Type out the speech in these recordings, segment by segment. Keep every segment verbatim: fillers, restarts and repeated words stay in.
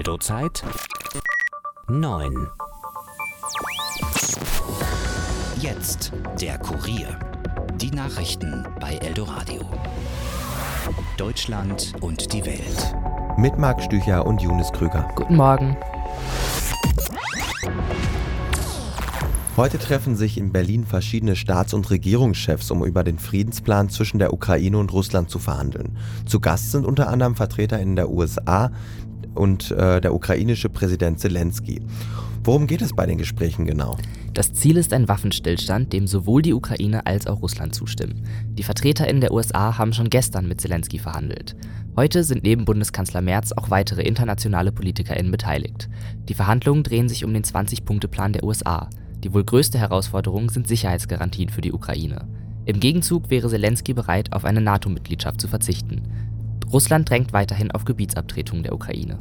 Eldo-Zeit neun. Jetzt der Kurier. Die Nachrichten bei Eldoradio. Deutschland und die Welt. Mit Marc Stücher und Jonas Krüger. Guten Morgen. Heute treffen sich in Berlin verschiedene Staats- und Regierungschefs, um über den Friedensplan zwischen der Ukraine und Russland zu verhandeln. Zu Gast sind unter anderem Vertreter in der U S A und äh, der ukrainische Präsident Zelensky. Worum geht es bei den Gesprächen genau? Das Ziel ist ein Waffenstillstand, dem sowohl die Ukraine als auch Russland zustimmen. Die VertreterInnen der U S A haben schon gestern mit Zelensky verhandelt. Heute sind neben Bundeskanzler Merz auch weitere internationale PolitikerInnen beteiligt. Die Verhandlungen drehen sich um den zwanzig-Punkte-Plan der U S A. Die wohl größte Herausforderung sind Sicherheitsgarantien für die Ukraine. Im Gegenzug wäre Zelensky bereit, auf eine NATO-Mitgliedschaft zu verzichten. Russland drängt weiterhin auf Gebietsabtretung der Ukraine.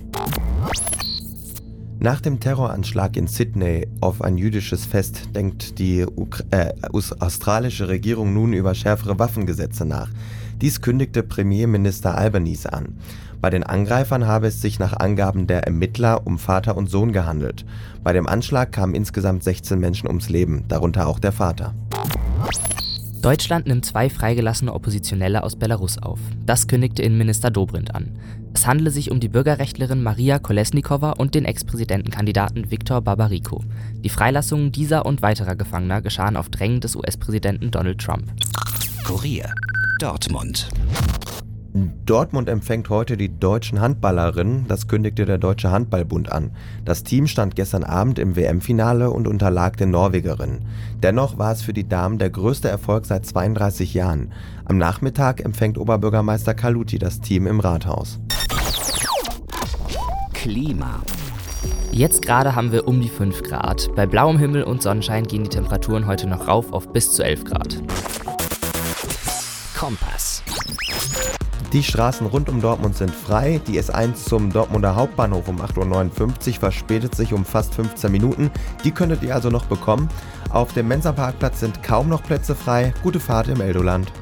Nach dem Terroranschlag in Sydney auf ein jüdisches Fest denkt die Ukra- äh, australische Regierung nun über schärfere Waffengesetze nach. Dies kündigte Premierminister Albanese an. Bei den Angreifern habe es sich nach Angaben der Ermittler um Vater und Sohn gehandelt. Bei dem Anschlag kamen insgesamt sechzehn Menschen ums Leben, darunter auch der Vater. Deutschland nimmt zwei freigelassene Oppositionelle aus Belarus auf. Das kündigte Innenminister Dobrindt an. Es handele sich um die Bürgerrechtlerin Maria Kolesnikova und den Ex-Präsidentenkandidaten Viktor Babariko. Die Freilassungen dieser und weiterer Gefangener geschahen auf Drängen des U S-Präsidenten Donald Trump. Kurier. Dortmund. Dortmund empfängt heute die deutschen Handballerinnen, das kündigte der Deutsche Handballbund an. Das Team stand gestern Abend im W M-Finale und unterlag den Norwegerinnen. Dennoch war es für die Damen der größte Erfolg seit zweiunddreißig Jahren. Am Nachmittag empfängt Oberbürgermeister Kaluti das Team im Rathaus. Klima. Jetzt gerade haben wir um die fünf Grad. Bei blauem Himmel und Sonnenschein gehen die Temperaturen heute noch rauf auf bis zu elf Grad. Kompass. Die Straßen rund um Dortmund sind frei. Die S eins zum Dortmunder Hauptbahnhof um acht Uhr neunundfünfzig verspätet sich um fast fünfzehn Minuten. Die könntet ihr also noch bekommen. Auf dem Mensa-Parkplatz sind kaum noch Plätze frei. Gute Fahrt im Eldoland.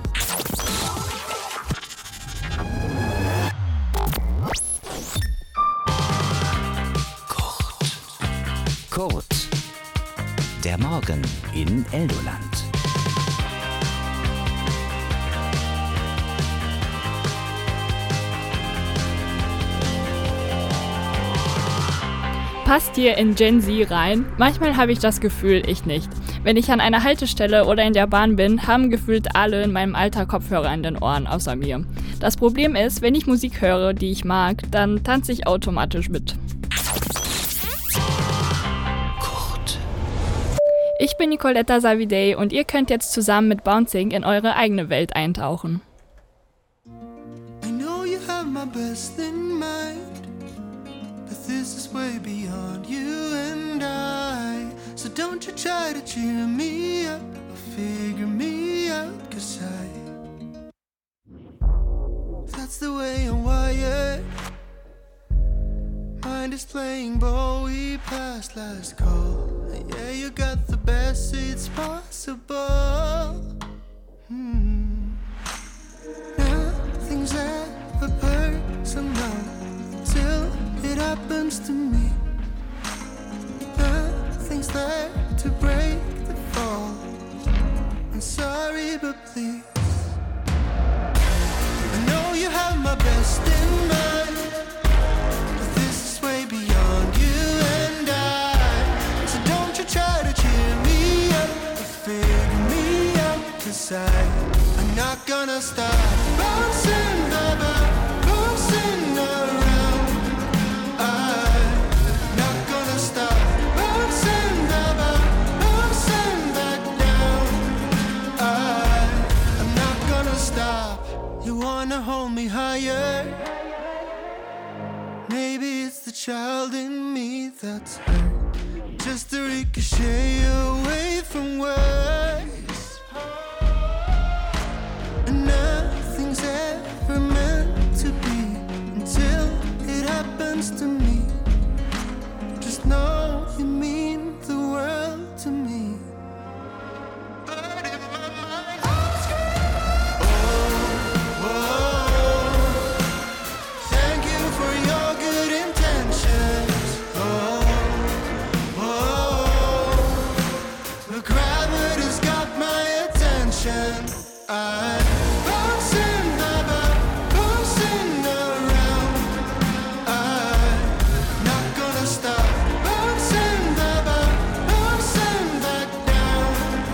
Kurt. Kurt. Der Morgen in Eldoland. Passt ihr in Gen Z rein? Manchmal habe ich das Gefühl, ich nicht. Wenn ich an einer Haltestelle oder in der Bahn bin, haben gefühlt alle in meinem Alter Kopfhörer in den Ohren, außer mir. Das Problem ist, wenn ich Musik höre, die ich mag, dann tanze ich automatisch mit. Kurt. Ich bin Nicoletta Savidey und ihr könnt jetzt zusammen mit Bouncing in eure eigene Welt eintauchen. I know you have my best in mind. This is way beyond you and I. So don't you try to cheer me up or figure me out, 'cause I That's the way I'm wired. Mind is playing Bowie past last call. Yeah, you got the best seats possible. Hmm. Nothing's ever personal till it happens to me. Nothing's there to break the fall. I'm sorry, but please. I know you have my best in mind, but this is way beyond you and I. So don't you try to cheer me up or figure me out, 'cause I, I'm not gonna stop bouncing, baby, bouncing around. Wanna hold me higher? Maybe it's the child in me that's hurt, just to ricochet away from words. And nothing's ever meant to be until it happens to me. Just know you mean the world to me. Thank you for your good intentions. I'm bouncing about, bouncing around. I'm not gonna stop. Bouncing about, bouncing back down.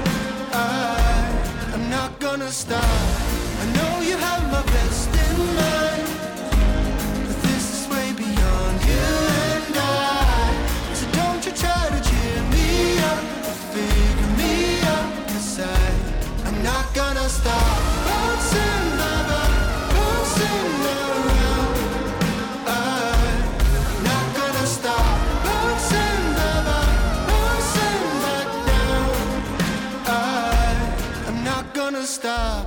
I, I'm not gonna stop. I know you have my best in mind, but this is way beyond you and I. So don't you try to cheer me up or figure me out, 'cause I, I'm not gonna stop. Bouncing about, bouncing around. I'm not gonna stop. Bouncing about, bouncing back down. I, I'm not gonna stop.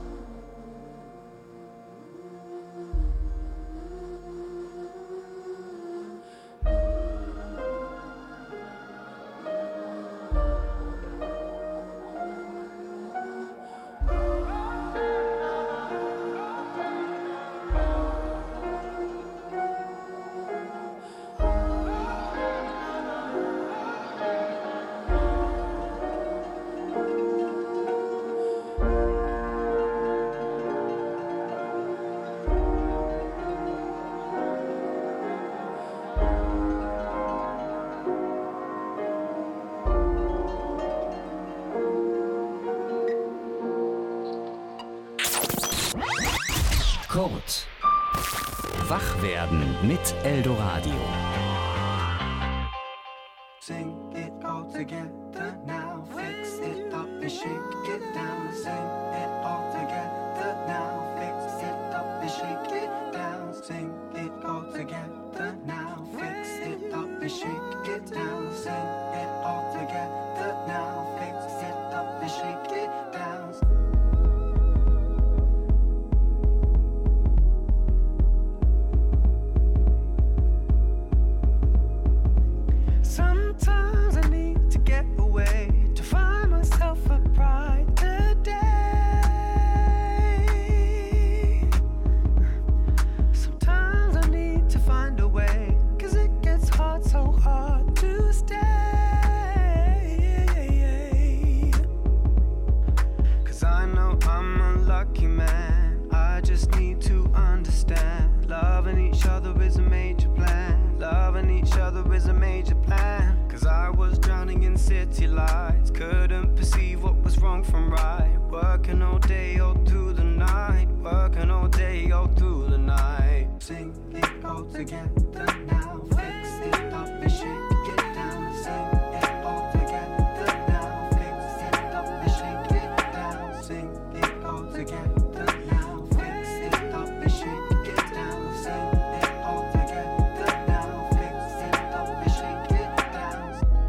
Kurt. Wach werden mit Eldoradio. Sing it all together now, fix it up and shake it down. Sing it all together now, fix it up and shake it down. Sing it all together now, fix it up and shake it down. Sing it all together now, fix it up and shake it down. Sometimes I need to get away to find myself a brighter day. Sometimes I need to find a way, 'cause it gets hard, so hard to stay. 'Cause I know I'm a lucky man, I just need to understand. Loving each other is a major plan. Loving each other is a major plan. 'Cause I was drowning in city lights, couldn't perceive what was wrong from right. Working all day, all through the night. Working all day, all through the night. Sing it all together now, fix it up and shake it down. Sing it all together now, fix it up and shake it down. Sing it all together now, fix it up and shake it down. Sing it all together now, fix it up and shake it down.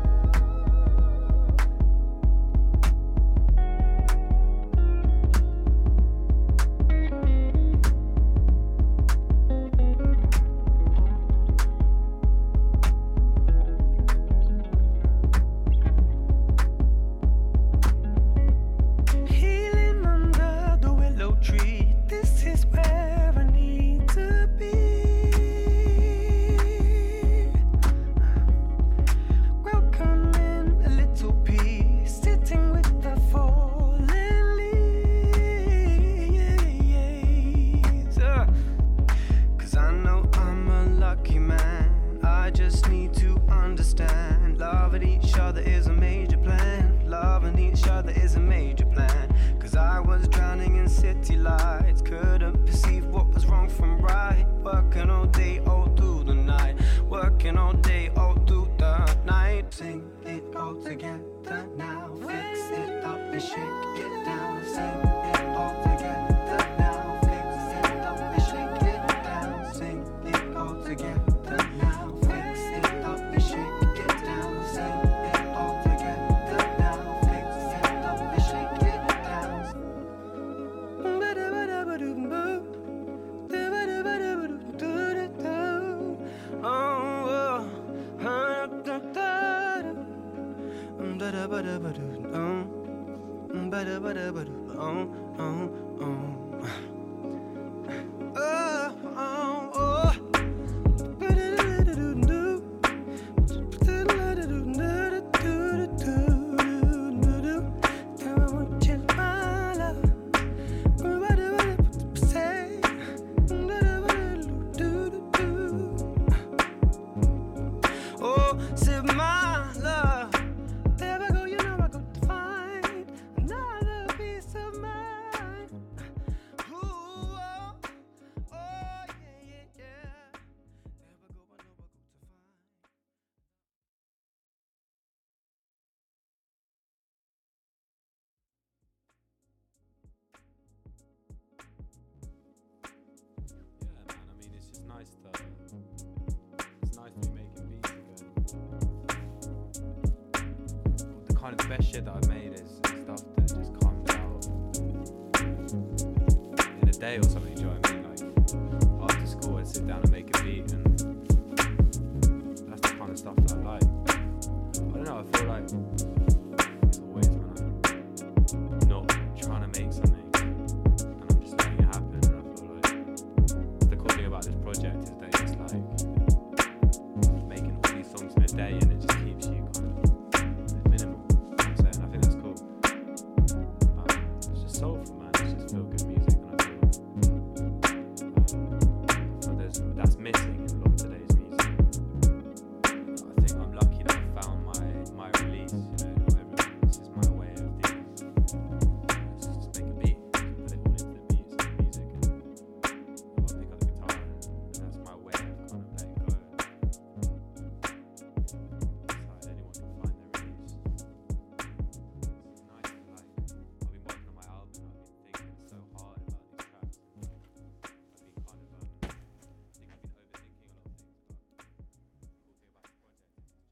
Healing under the willow tree, this is where I need to be. Welcoming a little peace, sitting with the fallen leaves. Uh, 'Cause I know I'm a lucky man, I just need to understand. Loving each other is a major plan. Loving each other is a major plan. 'Cause I was drowning in city lights, couldn't perceive what was wrong from right. Working all day, all through the night. Working all day, all through the night. Sing it all together now, fix it up and shake it down. Sing it all together now, fix it up and shake it down. Sing it all together now, fix it up and shake it down. Sing it all together now, fix it up and shake it down. Oh, nice to it's nice to be making beats again. The kind of the best shit that I've made is, is stuff that just comes out in a day or something. Do you know what I mean? Like after school, I'd sit down and make a beat, and that's the kind of stuff that I like. I don't know. I feel like it's always when I'm not trying to make something. This project is that it's like making all these songs in a day, and it just keeps you kind of minimal. You know what I'm saying? I think that's cool. Um, it's just soulful, man. It's just feel good music, and I feel um, but there's that's missing in a lot of today's music. I think I'm lucky that I found my my release. You know, not everyone. This is my way of doing. Let's just make a beat, put it all into the beats, the music, and I'll pick up the guitar. That's my way of kind of letting go. It's like anyone can find their release. It's nice to like, I've been working on my album, I've been thinking so hard about these tracks. I've been kind of, um, I think I've been overthinking a lot of things, but the cool thing about the project is just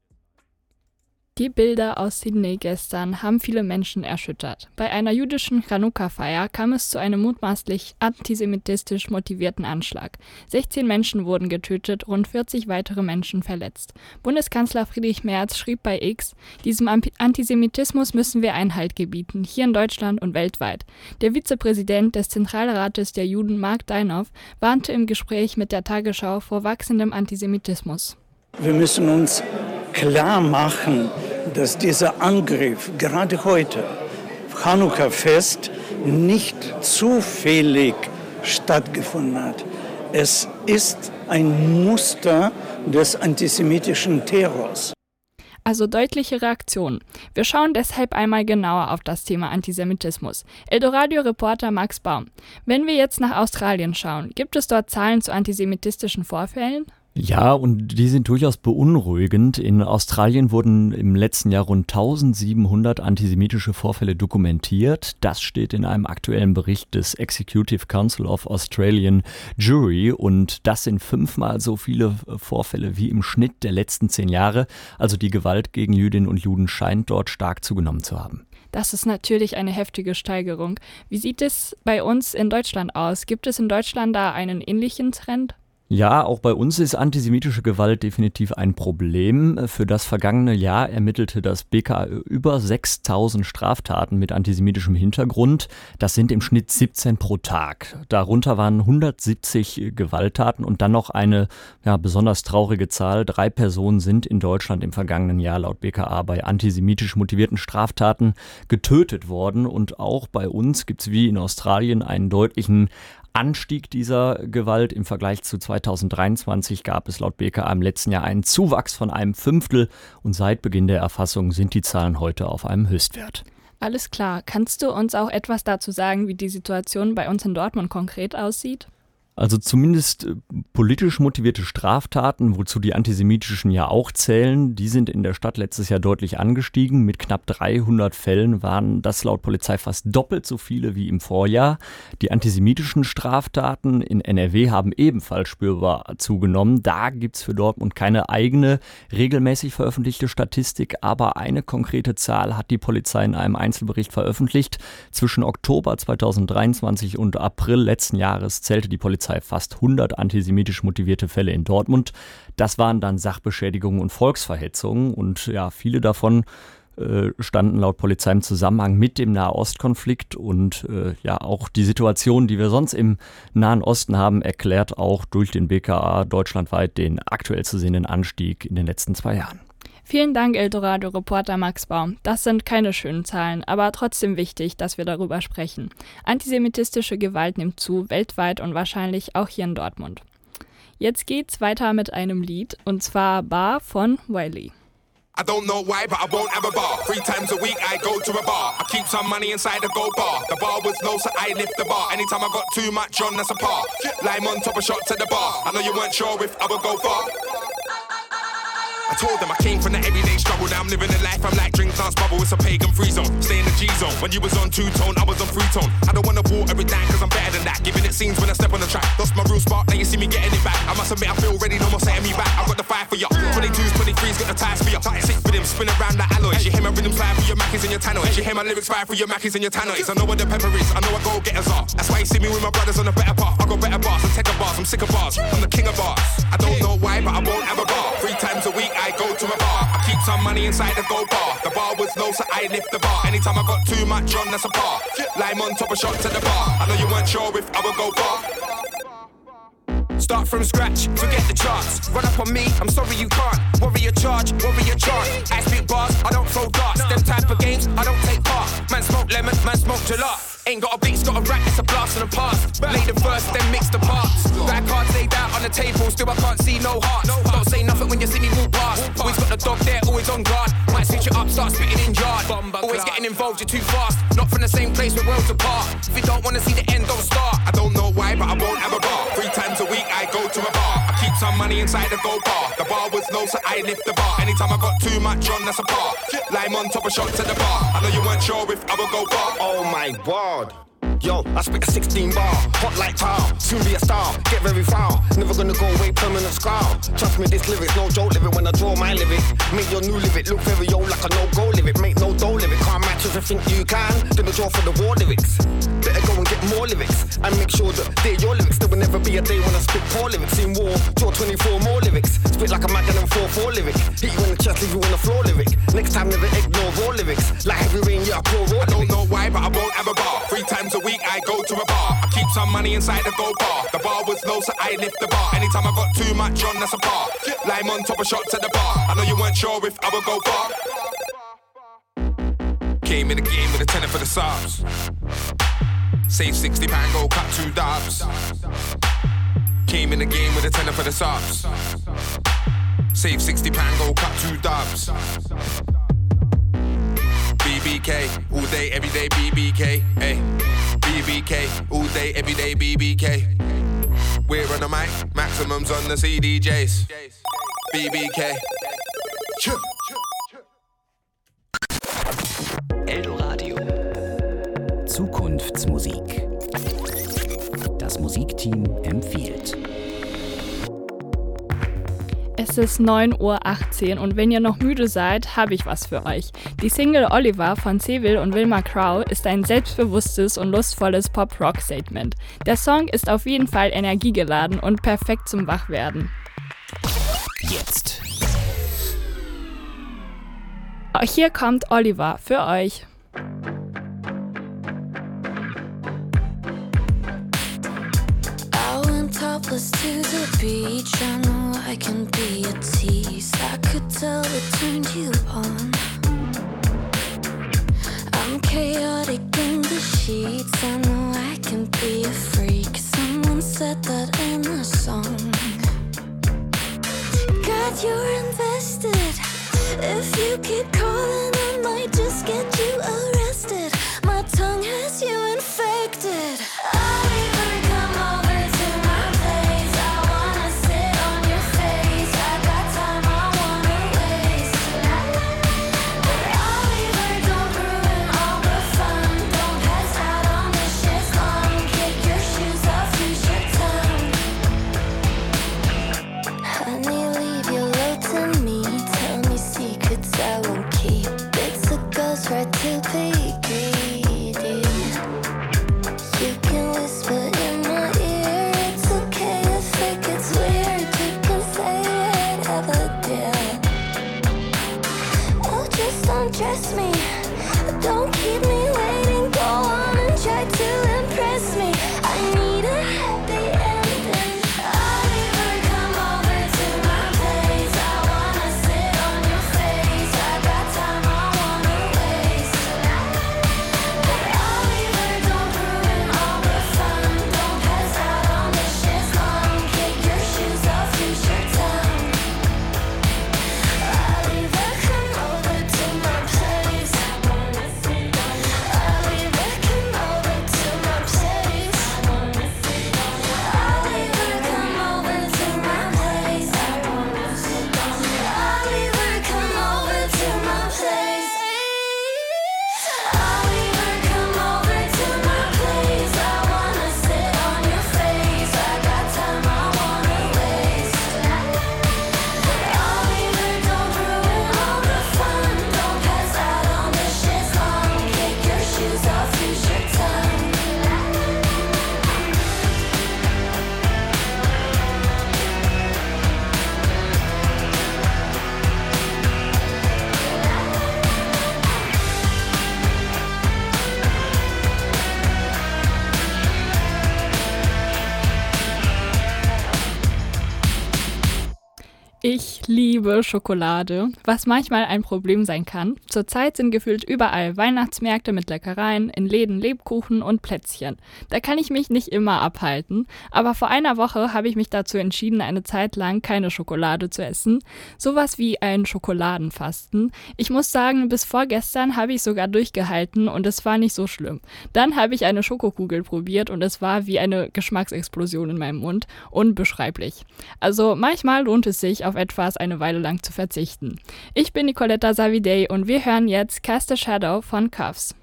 like Die Bilder aus Sydney gestern haben viele Menschen erschüttert. Bei einer jüdischen Chanukka-Feier kam es zu einem mutmaßlich antisemitistisch motivierten Anschlag. sechzehn Menschen wurden getötet, rund vierzig weitere Menschen verletzt. Bundeskanzler Friedrich Merz schrieb bei X: Diesem Antisemitismus müssen wir Einhalt gebieten, hier in Deutschland und weltweit. Der Vizepräsident des Zentralrates der Juden, Mark Deinhoff, warnte im Gespräch mit der Tagesschau vor wachsendem Antisemitismus. Wir müssen uns klar machen, dass dieser Angriff gerade heute, Chanukka-Fest, nicht zufällig stattgefunden hat. Es ist ein Muster des antisemitischen Terrors. Also deutliche Reaktionen. Wir schauen deshalb einmal genauer auf das Thema Antisemitismus. Eldoradio-Reporter Max Baum. Wenn wir jetzt nach Australien schauen, gibt es dort Zahlen zu antisemitistischen Vorfällen? Ja, und die sind durchaus beunruhigend. In Australien wurden im letzten Jahr rund eintausendsiebenhundert antisemitische Vorfälle dokumentiert. Das steht in einem aktuellen Bericht des Executive Council of Australian Jury, und das sind fünfmal so viele Vorfälle wie im Schnitt der letzten zehn Jahre. Also die Gewalt gegen Jüdinnen und Juden scheint dort stark zugenommen zu haben. Das ist natürlich eine heftige Steigerung. Wie sieht es bei uns in Deutschland aus? Gibt es in Deutschland da einen ähnlichen Trend? Ja, auch bei uns ist antisemitische Gewalt definitiv ein Problem. Für das vergangene Jahr ermittelte das B K A über sechstausend Straftaten mit antisemitischem Hintergrund. Das sind im Schnitt siebzehn pro Tag. Darunter waren hundertsiebzig Gewalttaten und dann noch eine ja, besonders traurige Zahl. Drei Personen sind in Deutschland im vergangenen Jahr laut B K A bei antisemitisch motivierten Straftaten getötet worden. Und auch bei uns gibt es wie in Australien einen deutlichen Anstieg dieser Gewalt. Im Vergleich zu zweitausenddreiundzwanzig gab es laut B K A im letzten Jahr einen Zuwachs von einem Fünftel, und seit Beginn der Erfassung sind die Zahlen heute auf einem Höchstwert. Alles klar. Kannst du uns auch etwas dazu sagen, wie die Situation bei uns in Dortmund konkret aussieht? Also zumindest politisch motivierte Straftaten, wozu die antisemitischen ja auch zählen, die sind in der Stadt letztes Jahr deutlich angestiegen. Mit knapp dreihundert Fällen waren das laut Polizei fast doppelt so viele wie im Vorjahr. Die antisemitischen Straftaten in N R W haben ebenfalls spürbar zugenommen. Da gibt es für Dortmund keine eigene, regelmäßig veröffentlichte Statistik, aber eine konkrete Zahl hat die Polizei in einem Einzelbericht veröffentlicht. Zwischen Oktober zweitausenddreiundzwanzig und April letzten Jahres zählte die Polizei fast hundert antisemitisch motivierte Fälle in Dortmund. Das waren dann Sachbeschädigungen und Volksverhetzungen, und ja, viele davon äh, standen laut Polizei im Zusammenhang mit dem Nahostkonflikt, und äh, ja, auch die Situation, die wir sonst im Nahen Osten haben, erklärt auch durch den B K A deutschlandweit den aktuell zu sehenden Anstieg in den letzten zwei Jahren. Vielen Dank, Eldoradio-Reporter Max Baum. Das sind keine schönen Zahlen, aber trotzdem wichtig, dass wir darüber sprechen. Antisemitistische Gewalt nimmt zu, weltweit und wahrscheinlich auch hier in Dortmund. Jetzt geht's weiter mit einem Lied, und zwar Bar von Wiley. I don't know why, but I won't have a bar. Three times a week I go to a bar. I keep some money inside the gold bar. The bar was low, so I lift the bar. Anytime I got too much on, that's a par. Lime on top, a shot to the bar. I know you weren't sure if I would go far. I told them I came from the everyday struggle. Now I'm living a life, I'm like drink glass bubble. It's a pagan free zone, stay in the G zone. When you was on two-tone, I was on three-tone. I don't wanna water it down cause I'm better than that. Giving it scenes when I step on the track. Lost my real spark, now you see me getting it back. I must admit I feel ready, no more setting me back. I've got the fire for ya. twenty-twos, twenty-threes, got the tires for ya. Sick for them, spin around like alloys. You hear my rhythm slide for your Mackies and your tannoys. You hear my lyrics fire for your Mackies and your tannoys. I know what the pepper is, I know what go-getters are. That's why you see me with my brothers on the better path. I got better bars, I'm taking bars, I'm sick of bars. I'm the king of bars. I don't know why, but I won't have a bar. Three times a week I go to a bar. I keep some money inside the gold bar. The bar was low, so I lift the bar. Anytime I got too much on, that's a par. Lime on top, a shot to the bar. I know you weren't sure if I would go far. Start from scratch, forget the charts. Run up on me, I'm sorry you can't. Warrior charge, warrior chant. I spit bars, I don't throw darts. Them type of games, I don't take part. Man smoke lemon, man smoke gelato. Ain't got a beat, got a rack, it's a blast in the past. Lay the verse, then mix the parts. Bad cards laid out on the table, still I can't see no hearts. Don't say nothing when you see me walk past. Always got the dog there, always on guard. Might switch it up, start spitting in yard. Always getting involved, you're too fast. Not from the same place, we're worlds apart. If you don't wanna see the end, don't start. I don't know why, but I won't have a bar. Three times a week I go to a bar. I keep some money inside the gold bar. The bar was low, so I lift the bar. Anytime I got too much on, that's a par. Lime on top, a shot to the bar. I know you weren't sure if I would go far. Oh my god. Yo, I spit a sixteen bar, hot like tar, soon be a star, get very far, never gonna go away, permanent scar. Trust me, this lyric's no joke, live it when I draw my lyric. Make your new lyric look very old like a no-go lyric. Make no dough lyric, can't match if you think you can. Gonna draw for the war lyrics. Better go and get more lyrics, and make sure that they're your lyrics. There will never be a day when I spit poor lyrics. In war, draw twenty-four more lyrics. Spit like a Magnum four four lyric. Hit you in the chest, leave you on the floor lyric. Next time never ignore raw lyrics. Like heavy rain, yeah, I pour raw lyrics. I don't know why, but I won't have a bar. Three times a week I go to a bar. I keep some money inside the gold bar. The bar was low, so I lift the bar. Anytime I got too much on, that's a par. Lime on top, a shot to the bar. I know you weren't sure if I would go far. Came in the game with a tenner for the subs. Save sixty pound, go cut two dubs. Came in the game with a tenner for the subs. Save sixty pound, go cut two dubs. B B K, all day, every day, B B K, hey. B B K, all day, every day, B B K. We're on the mic, maximums on the C D Js. B B K. Eldoradio. Zukunftsmusik. Das Musikteam empfiehlt. Es ist neun Uhr achtzehn und wenn ihr noch müde seid, habe ich was für euch. Die Single Oliver von Seville und Wilma Crow ist ein selbstbewusstes und lustvolles Pop-Rock-Statement. Der Song ist auf jeden Fall energiegeladen und perfekt zum Wachwerden. Jetzt. Hier kommt Oliver für euch. Topless to the beach, I know I can be a tease. I could tell it turned you on. I'm chaotic in the sheets, I know I can be a freak. Someone said that in a song. God, you're invested. If you keep calling, I might just get you arrested. My tongue has you infected. Oliver, come over. Right to pay. Ich liebe Schokolade, was manchmal ein Problem sein kann. Zurzeit sind gefühlt überall Weihnachtsmärkte mit Leckereien, in Läden Lebkuchen und Plätzchen. Da kann ich mich nicht immer abhalten, aber vor einer Woche habe ich mich dazu entschieden, eine Zeit lang keine Schokolade zu essen. Sowas wie ein Schokoladenfasten. Ich muss sagen, bis vorgestern habe ich sogar durchgehalten und es war nicht so schlimm. Dann habe ich eine Schokokugel probiert und es war wie eine Geschmacksexplosion in meinem Mund. Unbeschreiblich. Also manchmal lohnt es sich, auf etwas eine Weile lang zu verzichten. Ich bin Nicoletta Savidey und wir hören jetzt Cast a Shadow von Cuffs.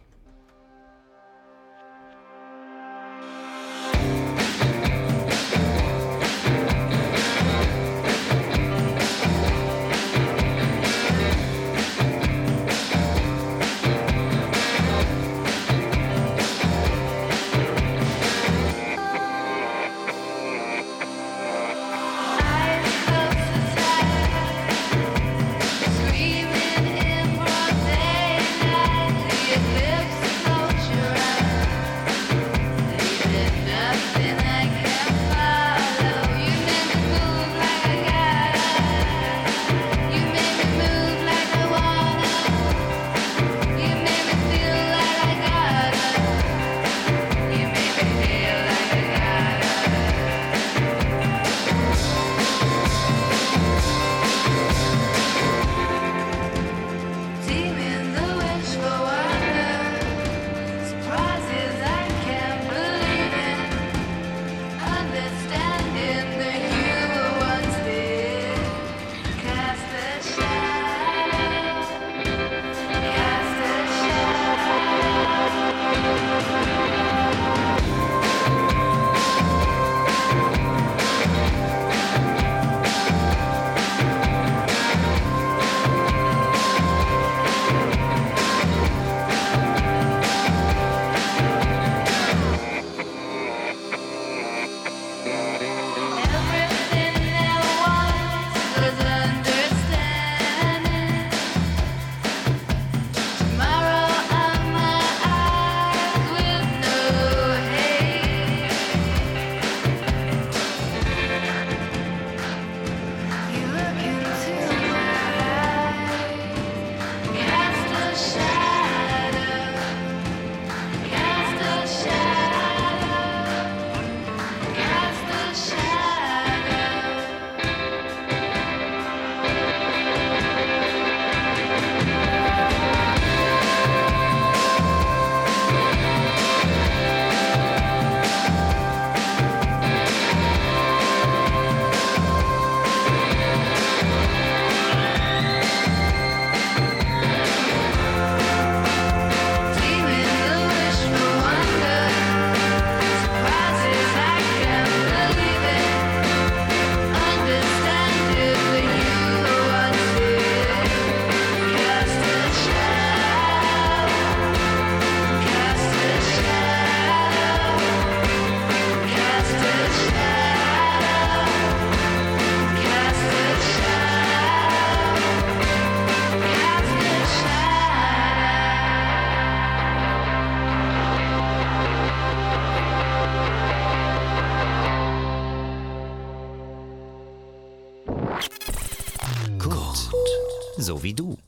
So wie du.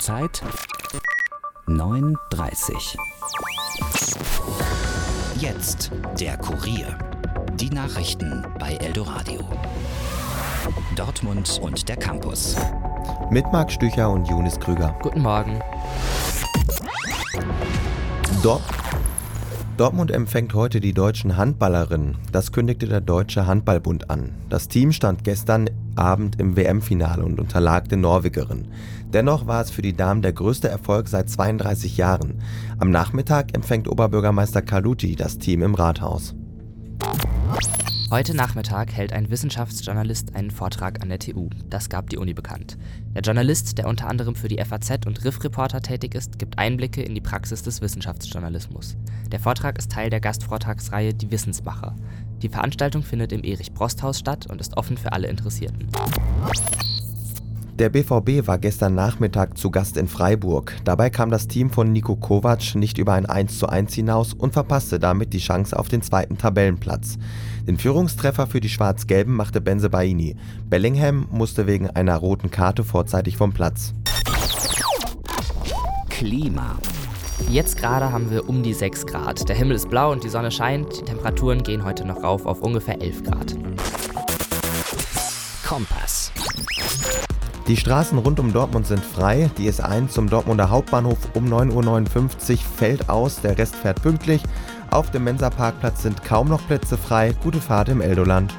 Radiozeit neun Uhr dreißig. Jetzt der Kurier. Die Nachrichten bei Eldoradio. Dortmund und der Campus. Mit Marc Stücher und Jonis Krüger. Guten Morgen. Dort Dortmund empfängt heute die deutschen Handballerinnen. Das kündigte der Deutsche Handballbund an. Das Team stand gestern Abend im W M-Finale und unterlag den Norwegerinnen. Dennoch war es für die Damen der größte Erfolg seit zweiunddreißig Jahren. Am Nachmittag empfängt Oberbürgermeister Carlucci das Team im Rathaus. Heute Nachmittag hält ein Wissenschaftsjournalist einen Vortrag an der T U. Das gab die Uni bekannt. Der Journalist, der unter anderem für die F A Z und Riff Reporter tätig ist, gibt Einblicke in die Praxis des Wissenschaftsjournalismus. Der Vortrag ist Teil der Gastvortragsreihe Die Wissensmacher. Die Veranstaltung findet im Erich-Brost-Haus statt und ist offen für alle Interessierten. Der B V B war gestern Nachmittag zu Gast in Freiburg. Dabei kam das Team von Niko Kovac nicht über ein eins zu eins hinaus und verpasste damit die Chance auf den zweiten Tabellenplatz. Den Führungstreffer für die Schwarz-Gelben machte Bensebaini. Bellingham musste wegen einer roten Karte vorzeitig vom Platz. Klima. Jetzt gerade haben wir um die sechs Grad. Der Himmel ist blau und die Sonne scheint. Die Temperaturen gehen heute noch rauf auf ungefähr elf Grad. Kompass. Die Straßen rund um Dortmund sind frei. Die S eins zum Dortmunder Hauptbahnhof um neun Uhr neunundfünfzig fällt aus, der Rest fährt pünktlich. Auf dem Mensa-Parkplatz sind kaum noch Plätze frei. Gute Fahrt im Eldoland.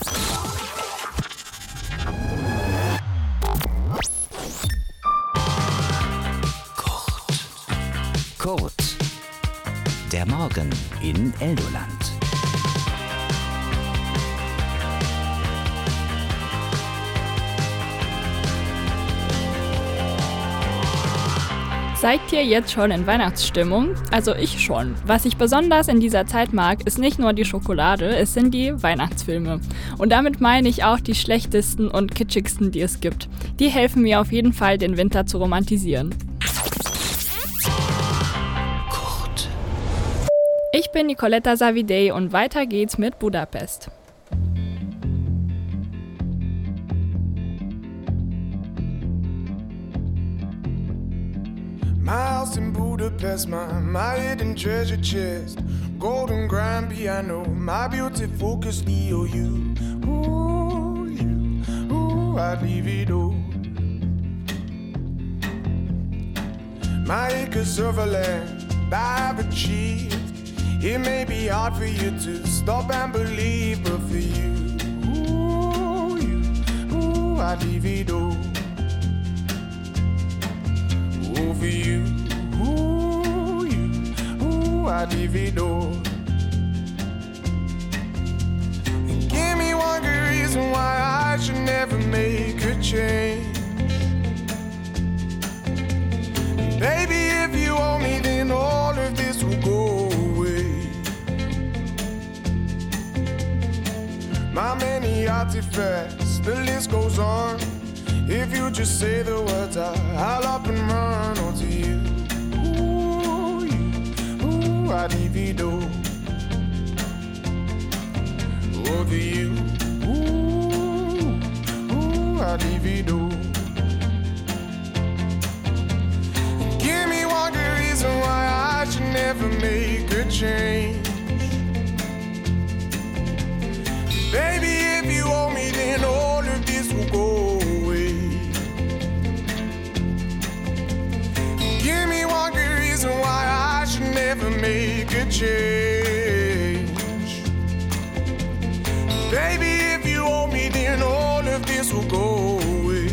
Kurt. Kurt. Der Morgen in Eldoland. Seid ihr jetzt schon in Weihnachtsstimmung? Also ich schon. Was ich besonders in dieser Zeit mag, ist nicht nur die Schokolade, es sind die Weihnachtsfilme. Und damit meine ich auch die schlechtesten und kitschigsten, die es gibt. Die helfen mir auf jeden Fall, den Winter zu romantisieren. Kurt. Ich bin Nicoletta Savidey und weiter geht's mit Budapest. My house in Budapest, my, my hidden treasure chest, golden grand piano, my beauty focus E O U. Ooh, you, ooh, I'd leave it all. My acres of land I've achieved. It may be hard for you to stop and believe, but for you, ooh, you, ooh, I'd leave it all. For you, ooh, you, ooh, I'd leave it all. And give me one good reason why I should never make a change. And baby, if you owe me, then all of this will go away. My many artifacts, the list goes on. If you just say the words, I, I'll up and run onto you. Ooh, you, ooh, I'd leave it all. Over you, ooh, ooh, I'd leave it all. Give me one good reason why I should never make a change. Baby, if you owe me, then all of this will go. Why I should never make a change. Baby, if you owe me, then all of this will go away.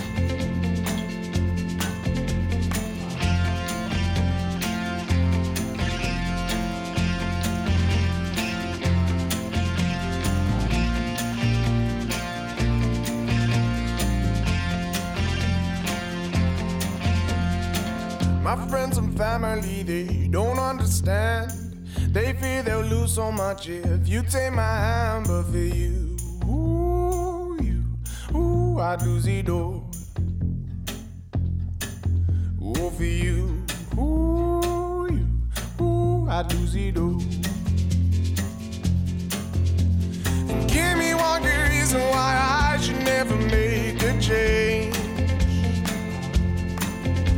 My friends and family, they don't understand. They fear they'll lose so much if you take my hand. But for you, ooh, you, ooh, I'd lose it all. Ooh, for you, ooh, you, ooh, I'd lose it all. And give me one good reason why I should never make a change.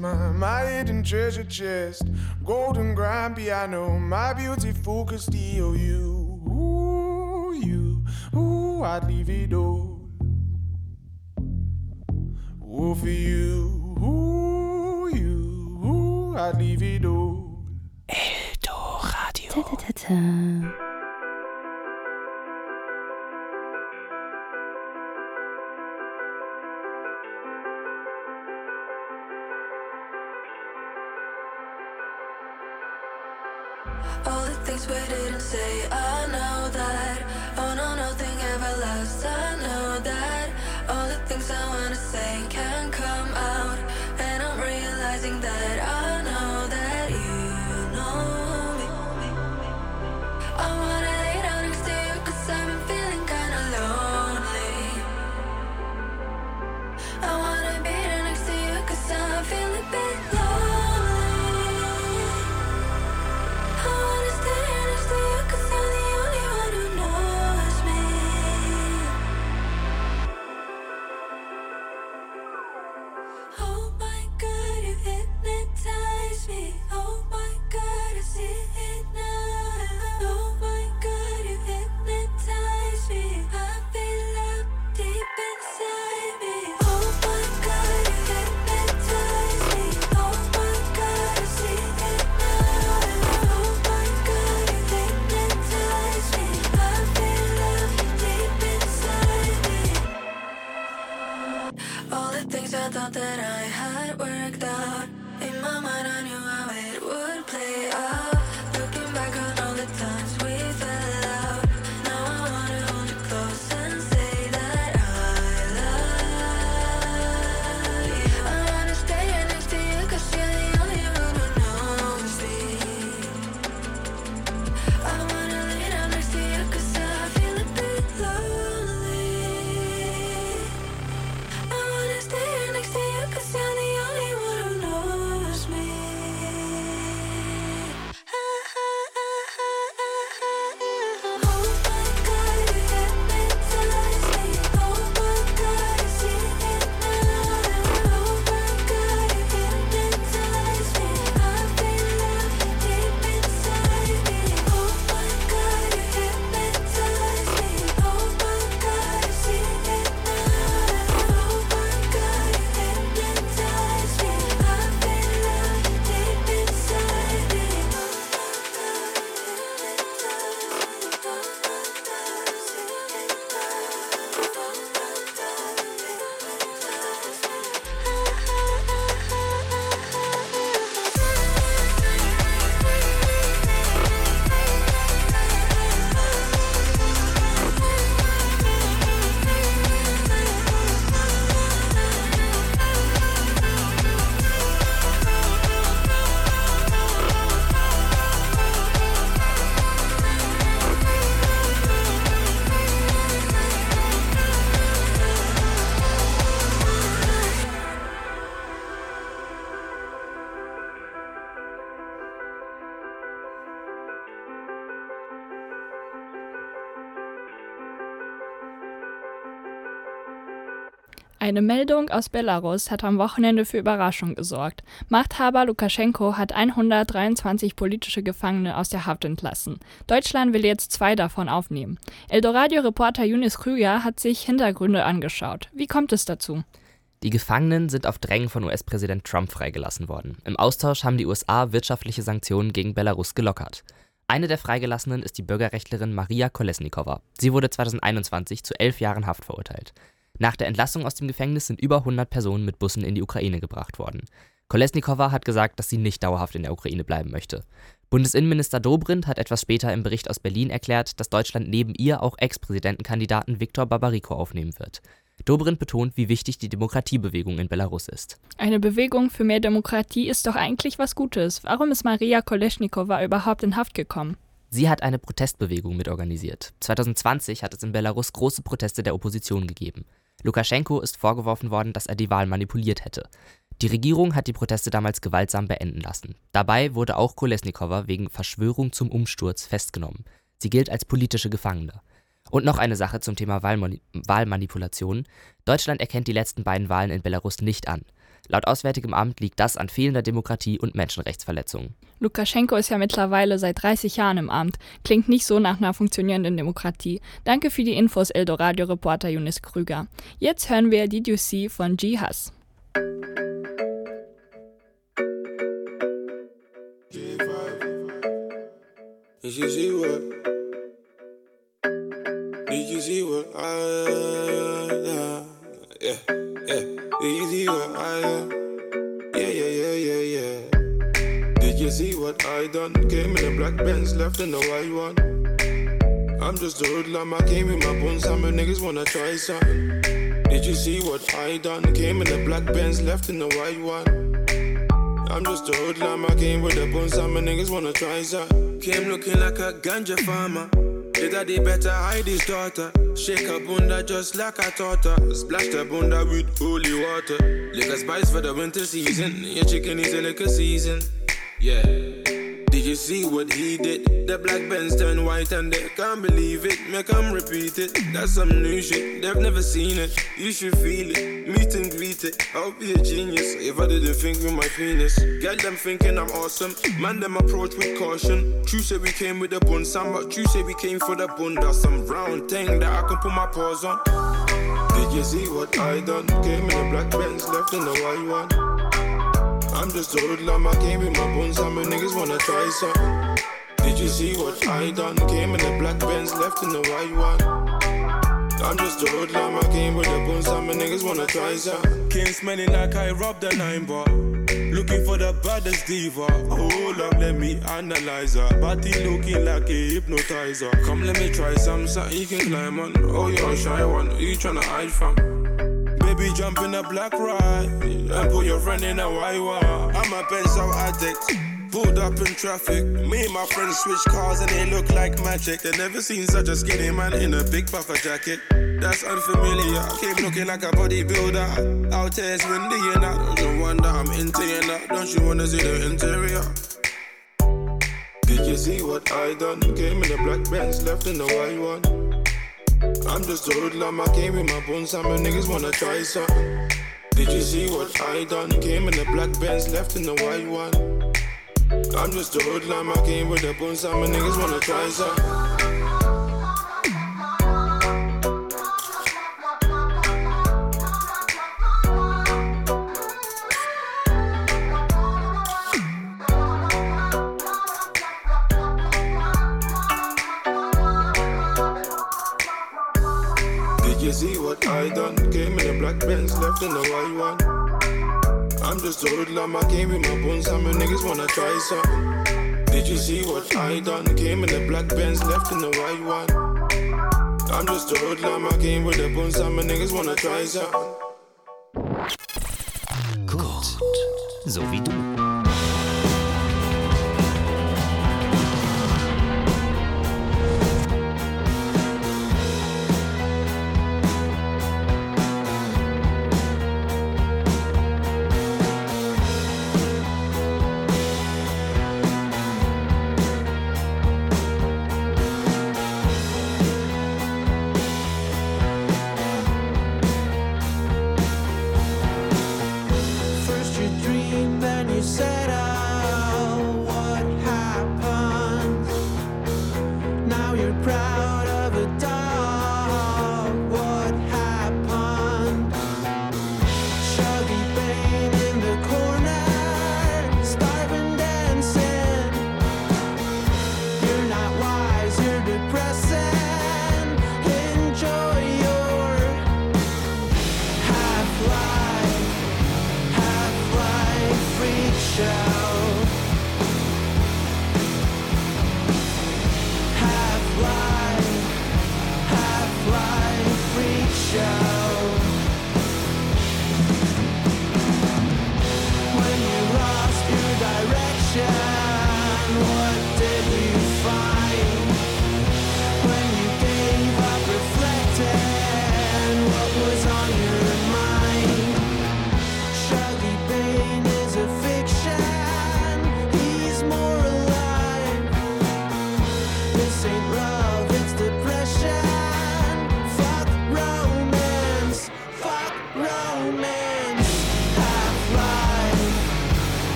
my, my hidden treasure chest. Golden grand piano, my beautiful Castillo. You, ooh, you, ooh, I'd leave it all. Ooh, for you, ooh, you, ooh, I'd leave it all. Eldoradio. Ta-ta-ta-ta. All the things we didn't say, I know that. Oh no, nothing ever lasts, I know that. All the things I wanna say can't come out, and I'm realizing that I know that you know me. I wanna lay down next to you, cause I've been feeling kinda lonely. I wanna be there next to you, cause I'm feeling a bit lonely. Thought that I had worked out. In my mind I knew how it would play out. Looking back on all the times we fell out, now I wanna hold you close and say that I love you. I wanna stay right next to you, cause you're the only one who knows me. I wanna lay down next to you, cause I feel a bit lonely. I wanna stay right next to you, cause you're the only one who knows me. Oh my God, you hypnotize me. Oh my God, I see it now. Oh my God, you hypnotize me. I feel love deep inside me. Oh my God, you hypnotize me. Oh my God, I see it now. Oh my God, you hypnotize me. I feel love deep inside me. Eine Meldung aus Belarus hat am Wochenende für Überraschung gesorgt. Machthaber Lukaschenko hat hundertdreiundzwanzig politische Gefangene aus der Haft entlassen. Deutschland will jetzt zwei davon aufnehmen. Eldoradio-Reporter Younis Krüger hat sich Hintergründe angeschaut. Wie kommt es dazu? Die Gefangenen sind auf Drängen von U S-Präsident Trump freigelassen worden. Im Austausch haben die U S A wirtschaftliche Sanktionen gegen Belarus gelockert. Eine der Freigelassenen ist die Bürgerrechtlerin Maria Kolesnikova. Sie wurde zweitausendeinundzwanzig zu elf Jahren Haft verurteilt. Nach der Entlassung aus dem Gefängnis sind über hundert Personen mit Bussen in die Ukraine gebracht worden. Kolesnikova hat gesagt, dass sie nicht dauerhaft in der Ukraine bleiben möchte. Bundesinnenminister Dobrindt hat etwas später im Bericht aus Berlin erklärt, dass Deutschland neben ihr auch Ex-Präsidentenkandidaten Viktor Babariko aufnehmen wird. Dobrindt betont, wie wichtig die Demokratiebewegung in Belarus ist. Eine Bewegung für mehr Demokratie ist doch eigentlich was Gutes. Warum ist Maria Kolesnikova überhaupt in Haft gekommen? Sie hat eine Protestbewegung mitorganisiert. zweitausendzwanzig hat es in Belarus große Proteste der Opposition gegeben. Lukaschenko ist vorgeworfen worden, dass er die Wahl manipuliert hätte. Die Regierung hat die Proteste damals gewaltsam beenden lassen. Dabei wurde auch Kolesnikova wegen Verschwörung zum Umsturz festgenommen. Sie gilt als politische Gefangene. Und noch eine Sache zum Thema Wahlmani- Wahlmanipulation. Deutschland erkennt die letzten beiden Wahlen in Belarus nicht an. Laut Auswärtigem Amt liegt das an fehlender Demokratie und Menschenrechtsverletzungen. Lukaschenko ist ja mittlerweile seit dreißig Jahren im Amt. Klingt nicht so nach einer funktionierenden Demokratie. Danke für die Infos, Eldoradio-Reporter Jonas Krüger. Jetzt hören wir Did You See von G-Hus. Did you see what? Did you see what I uh, yeah, yeah. Did you see what I uh, yeah, yeah, yeah, yeah, yeah. Did you see what I done? Came in a black Benz, left in a white one. I'm just a hoodlum, I came in my bones, some niggas wanna try something. Did you see what I done? Came in a black Benz, left in a white one. I'm just a hoodlum, I came with a bone, some niggas wanna try something. Came looking like a ganja farmer. The daddy better hide his daughter. Shake her bunda just like I taught her. Splash the bunda with holy water. Liquor spice for the winter season. Your chicken is a liquor season. Yeah. Did you see what he did? The black Benz turned white and they can't believe it. Make them repeat it. That's some new shit. They've never seen it. You should feel it. Meet and greet it. I'll be a genius if I didn't think with my penis. Get them thinking I'm awesome. Man, them approach with caution. True say we came with the bun, Sam, but true say we came for the bunda. Some round thing that I can put my paws on. Did you see what I done? Came in a black Benz, left in the white one. I'm just a hoodlum, I came with my bones, some niggas wanna try something. Did you see what I done? Came in a black Benz, left in the white one. I'm just a hoodlum, I came with the bones, some niggas wanna try something. Came smelling like I robbed a nine bar. Looking for the baddest diva. Hold up, let me analyze her. Body looking like a hypnotizer. Come, let me try some, something you can climb on. Oh, you're a shy one, who you tryna hide from? Baby, jump in a black ride and put your friend in a white one. I'm a pencil addict, pulled up in traffic. Me and my friends switch cars and they look like magic. They never seen such a skinny man in a big puffer jacket. That's unfamiliar. Came looking like a bodybuilder. Out here it's windy and I don't you wonder I'm into you now. Don't you wanna see the interior? Did you see what I done? Came in a black Benz, left in the white one. I'm just a hoodlum, I came with my bones, some niggas wanna try something. Did you see what I done? Came in a black Benz, left in the white one. I'm just a hoodlum, I came with the bones, some niggas wanna try something. See what I done? Came in a black Benz, left in the white one. I'm just a hoodlum, I came with my bones, some niggas wanna try something. Did you see what I done? Came in a black Benz, left in the white one. I'm just a hoodlum, I came with the bones, some niggas wanna try something. Gut, so wie du.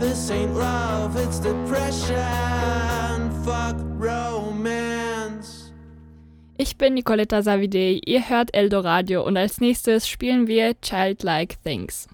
this ain't love, it's depression. Fuck romance. Ich bin Nicoletta Savide, ihr hört Eldoradio und als nächstes spielen wir Childlike Things.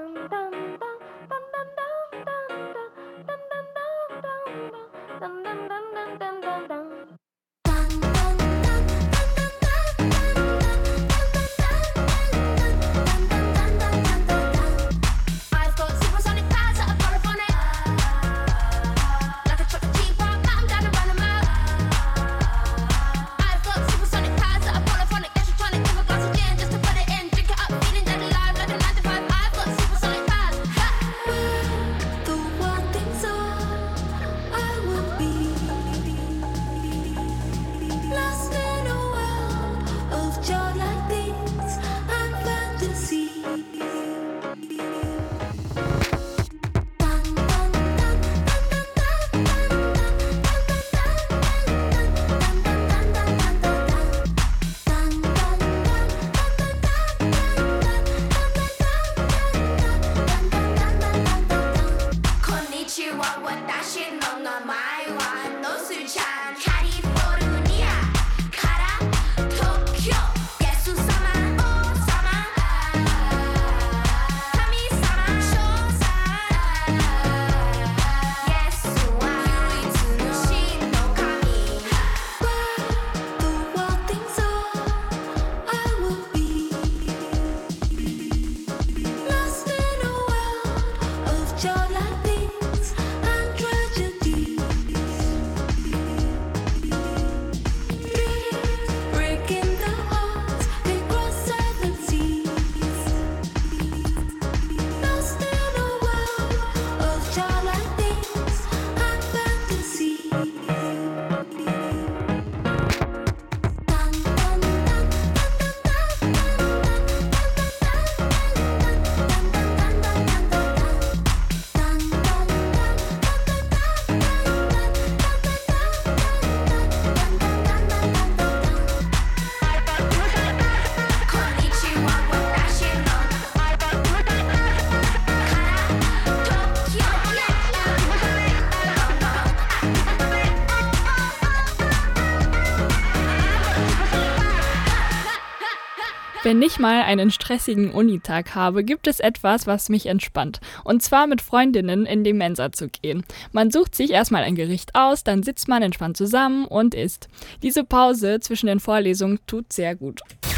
Wenn ich mal einen stressigen Unitag habe, gibt es etwas, was mich entspannt. Und zwar mit Freundinnen in die Mensa zu gehen. Man sucht sich erstmal ein Gericht aus, dann sitzt man entspannt zusammen und isst. Diese Pause zwischen den Vorlesungen tut sehr gut.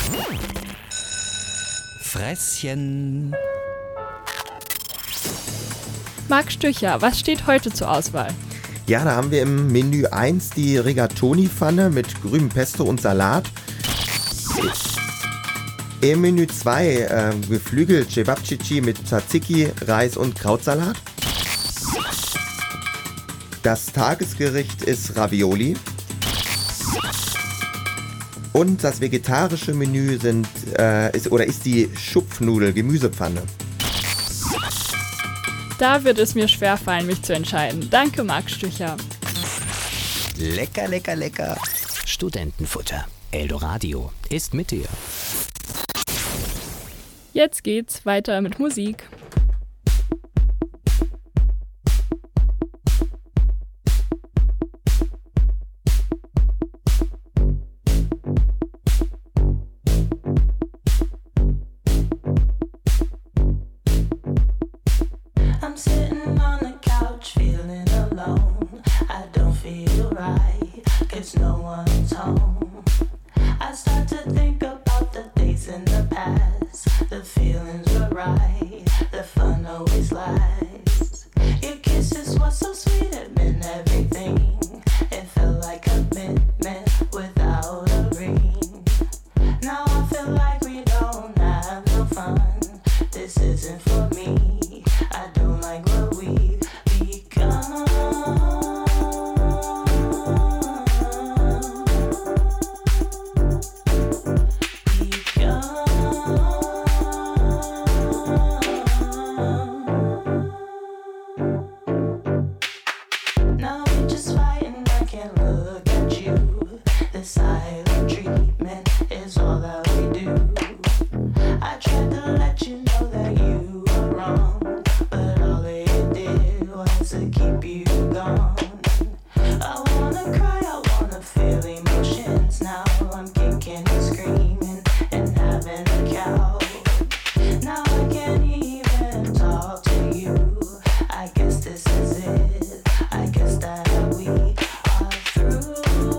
Fresschen. Marc Stücher, was steht heute zur Auswahl? Ja, da haben wir im Menü eins die Rigatoni-Pfanne mit grünem Pesto und Salat. Im Menü zwei äh, Geflügel Cevapcici mit Tzatziki, Reis und Krautsalat. Das Tagesgericht ist Ravioli. Und das vegetarische Menü sind, äh, ist, oder ist die Schupfnudel-Gemüsepfanne. Da wird es mir schwerfallen, mich zu entscheiden. Danke, Marc Stücher. Lecker, lecker, lecker. Studentenfutter. Eldoradio ist mit dir. Jetzt geht's weiter mit Musik. I'm sitting on the couch feeling alone. I don't feel right, 'cause no one's home. I start to think about the days in the past. The feelings were right, the fun always lasts. Your kisses were so sweet, it meant everything. It felt like a commitment without a ring. Now I feel like we don't have no fun. This isn't for me. I don't like what we've become. words that keep you gone. I wanna cry, I wanna feel emotions now. I'm kicking and screaming and having a cow. Now I can't even talk to you. I guess this is it. I guess that we are through.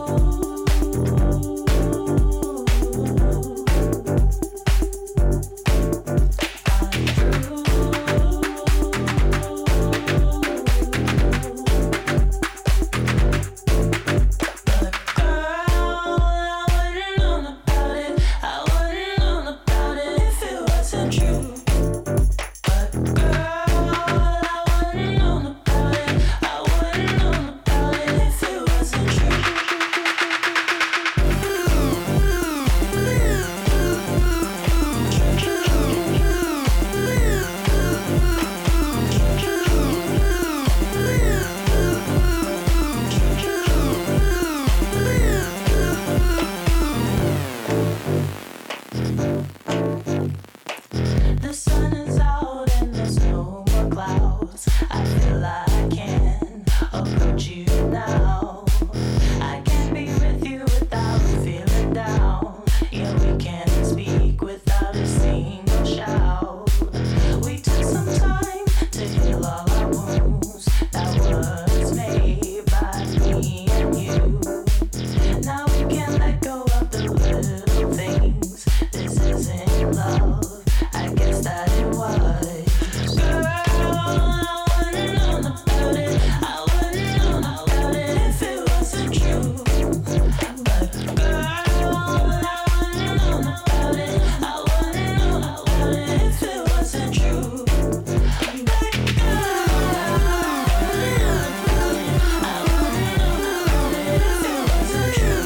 The sun is out and there's no more clouds. I feel like I can approach you now. I can't be with you without feeling down. Yeah, we can't speak without a single shout. We took some time to heal all our wounds that was made by me and you. Now we can let go of the little things. This isn't love. I guess that it was. Girl, I wouldn't know about it. I wouldn't know about it if it wasn't true. But girl, I wouldn't know about it. I wouldn't know about it if it wasn't true. But girl, I wouldn't know about it. I wouldn't know about it if it wasn't true.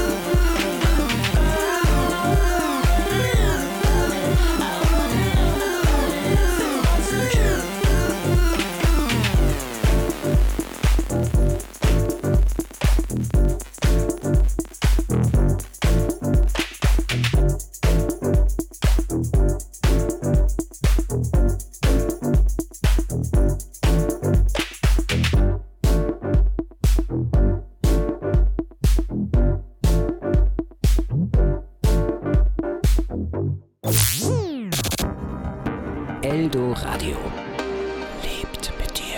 Eldo Radio lebt mit dir.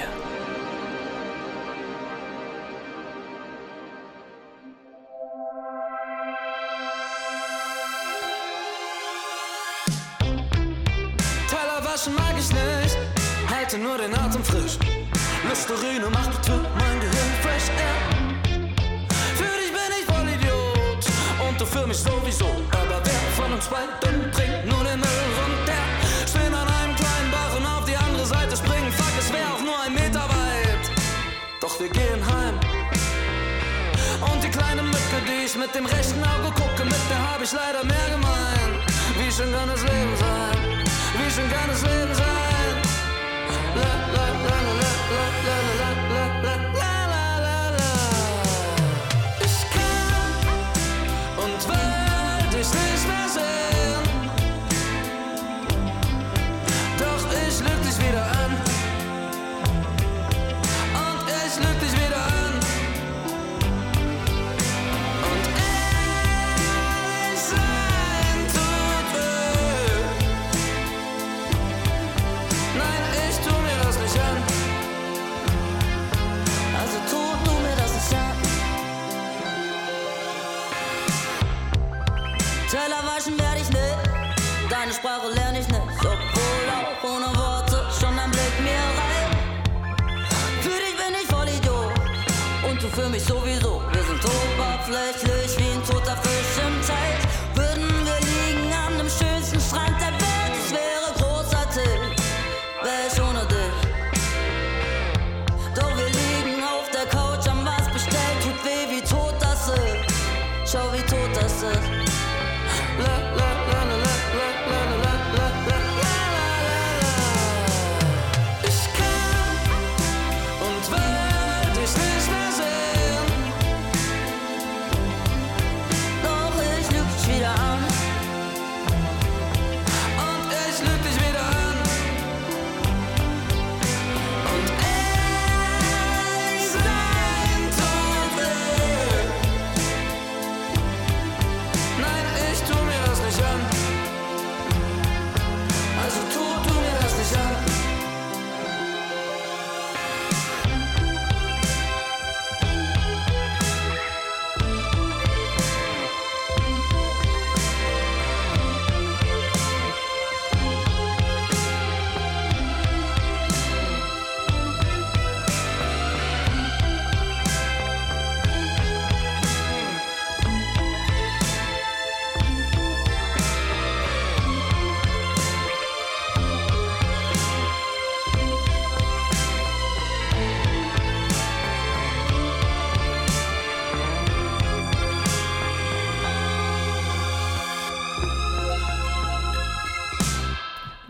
Teller waschen mag ich nicht, halte nur den Atem frisch. Listerine macht bitte mein Gehirn fresh air. Für dich bin ich voll Idiot und du für mich sowieso. Aber wer von uns beiden trinkt nur den Müll runter? Stehen an einem kleinen Bach und auf die andere Seite springen. Fuck, es wär auch nur ein Meter weit. Doch wir gehen heim. Und die kleine Mücke, die ich mit dem rechten Auge gucke, mit der hab ich leider mehr gemein. Wie schön kann das Leben sein? Wie schön kann das Leben sein? La la la la la la la la la la la la. Ich kann und will dich nicht mehr sehen. Doch ich lüg dich wieder an. Und ich lüg dich wieder an. Und ehrlich sein tut weh. Nein, ich tu mir das nicht an. Also tu du mir das nicht an. Teller waschen werd ich nicht, deine Sprache lerne ich nicht. Obwohl auch ohne Worte schon ein Blick mir reicht. Für dich bin ich voll Idiot und du für mich sowieso. Wir sind oberflächlich wie ein toter Fisch im Teich. Würden wir liegen an dem schönsten Strand der Welt, es wäre großartig, wär ich ohne dich. Doch wir liegen auf der Couch, haben was bestellt, tut weh, wie tot das ist. Schau, wie tot das ist. La la la la la la la la la la la la. Ich kann und will dich nicht mehr sehen. Doch ich lüg dich wieder an. Und ich lüg dich wieder an. Und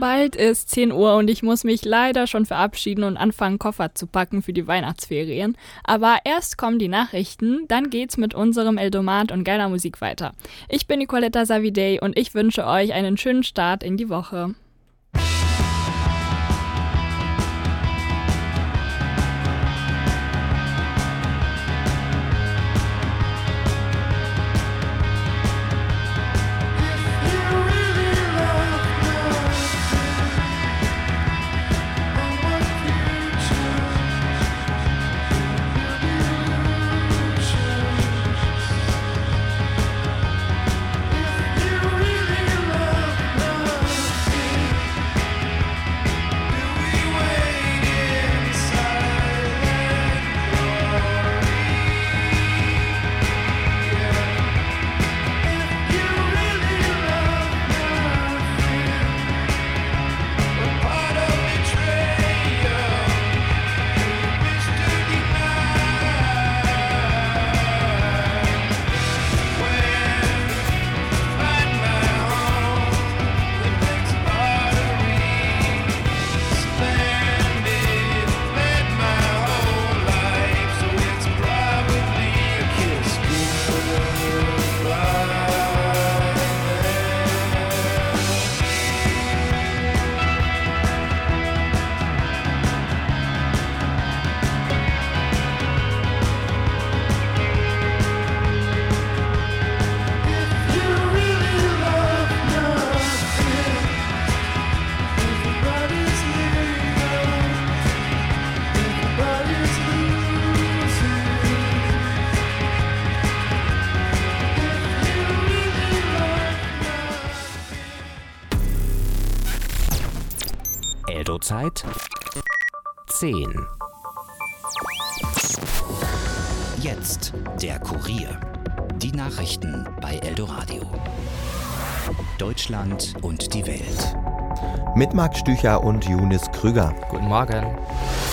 Bald ist zehn Uhr und ich muss mich leider schon verabschieden und anfangen, Koffer zu packen für die Weihnachtsferien. Aber erst kommen die Nachrichten, dann geht's mit unserem Eldomat und geiler Musik weiter. Ich bin Nicoletta Savidey und ich wünsche euch einen schönen Start in die Woche. Eldo-Zeit zehn. Jetzt der Kurier. Die Nachrichten bei Eldoradio. Deutschland und die Welt. Mit Marc Stücher und Junis Krüger. Guten Morgen.